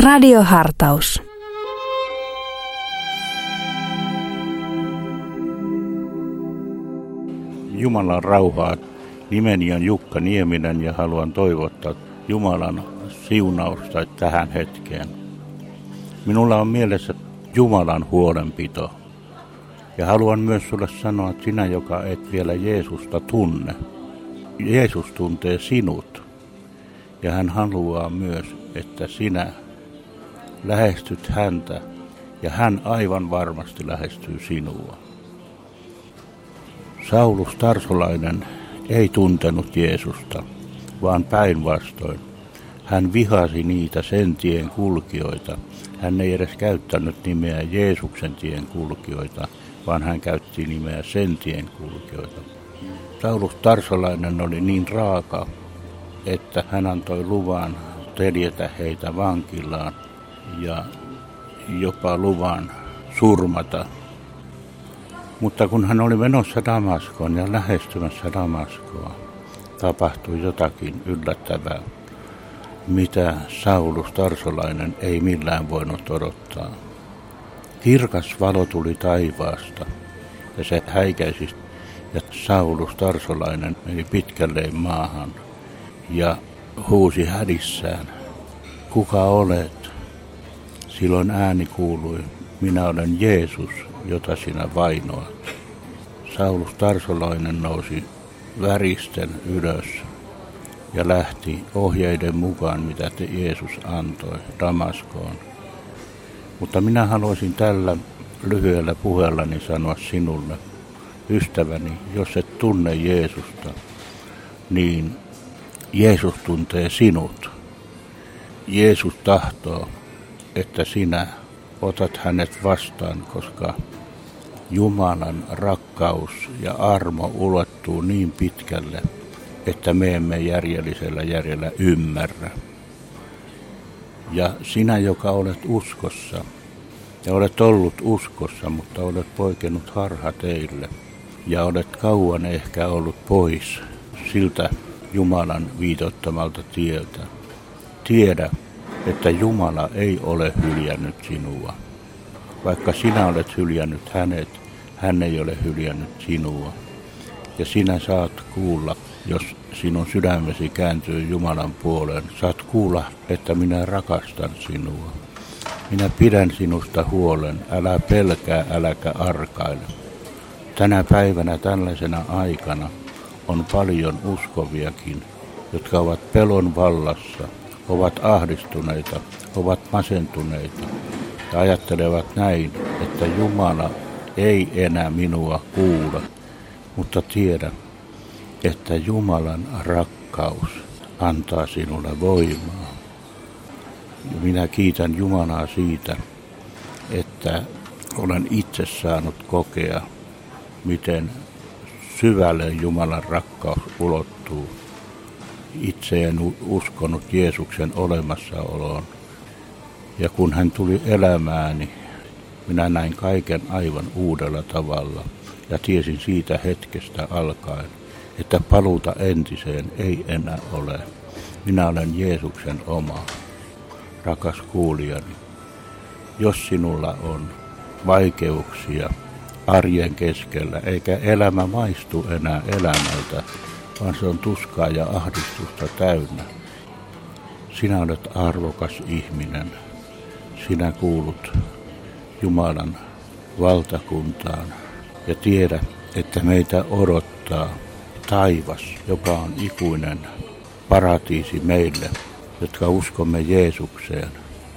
Radiohartaus. Jumalan rauhaa. Nimeni on Jukka Nieminen ja haluan toivottaa Jumalan siunausta tähän hetkeen. Minulla on mielessä Jumalan huolenpito. Ja haluan myös sulle sanoa, että sinä, joka et vielä Jeesusta tunne, Jeesus tuntee sinut. Ja hän haluaa myös, että sinä lähestyt häntä ja hän aivan varmasti lähestyy sinua. Saulus Tarsolainen ei tuntenut Jeesusta, vaan päinvastoin. Hän vihasi niitä sen tien kulkijoita. Hän ei edes käyttänyt nimeä Jeesuksen tien kulkijoita, vaan hän käytti nimeä sen tien kulkijoita. Saulus Tarsolainen oli niin raaka, että hän antoi luvan teljetä heitä vankilaan ja jopa luvan surmata. Mutta kun hän oli menossa Damaskoon ja lähestymässä Damaskoa, tapahtui jotakin yllättävää, mitä Saulus Tarsolainen ei millään voinut odottaa. Kirkas valo tuli taivaasta ja se häikäisi, ja Saulus Tarsolainen meni pitkälleen maahan ja huusi hädissään, kuka olet? Silloin ääni kuului, minä olen Jeesus, jota sinä vainoat. Saulus Tarsolainen nousi väristen ylös ja lähti ohjeiden mukaan, mitä Jeesus antoi Damaskoon. Mutta minä haluaisin tällä lyhyellä puheellani sanoa sinulle, ystäväni, jos et tunne Jeesusta, niin Jeesus tuntee sinut. Jeesus tahtoo, että sinä otat hänet vastaan, koska Jumalan rakkaus ja armo ulottuu niin pitkälle, että me emme järjellisellä järjellä ymmärrä. Ja sinä, joka olet uskossa, ja olet ollut uskossa, mutta olet poikennut harhateille, ja olet kauan ehkä ollut pois siltä Jumalan viitoittamalta tieltä. Tiedä, että Jumala ei ole hyljännyt sinua. Vaikka sinä olet hyljännyt hänet, hän ei ole hyljännyt sinua. Ja sinä saat kuulla, jos sinun sydämesi kääntyy Jumalan puoleen, saat kuulla, että minä rakastan sinua. Minä pidän sinusta huolen, älä pelkää, äläkä arkaile. Tänä päivänä tällaisena aikana on paljon uskoviakin, jotka ovat pelon vallassa, ovat ahdistuneita, ovat masentuneita ja ajattelevat näin, että Jumala ei enää minua kuule, mutta tiedä, että Jumalan rakkaus antaa sinulle voimaa. Ja minä kiitän Jumalaa siitä, että olen itse saanut kokea, miten syvälle Jumalan rakkaus ulottuu. Itse en uskonut Jeesuksen olemassaoloon. Ja kun hän tuli elämääni, minä näin kaiken aivan uudella tavalla ja tiesin siitä hetkestä alkaen, että paluuta entiseen ei enää ole. Minä olen Jeesuksen oma. Rakas kuulijani, jos sinulla on vaikeuksia arjen keskellä, eikä elämä maistu enää elämältä, vaan se on tuskaa ja ahdistusta täynnä. Sinä olet arvokas ihminen. Sinä kuulut Jumalan valtakuntaan ja tiedä, että meitä odottaa taivas, joka on ikuinen paratiisi meille, jotka uskomme Jeesukseen.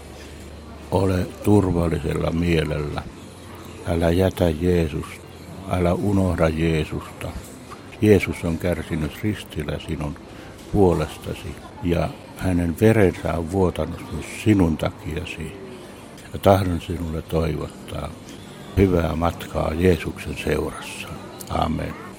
Ole turvallisella mielellä. Älä jätä Jeesusta, älä unohda Jeesusta. Jeesus on kärsinyt ristillä sinun puolestasi ja hänen verensä on vuotanut myös sinun takiasi. Ja tahdon sinulle toivottaa hyvää matkaa Jeesuksen seurassa. Amen.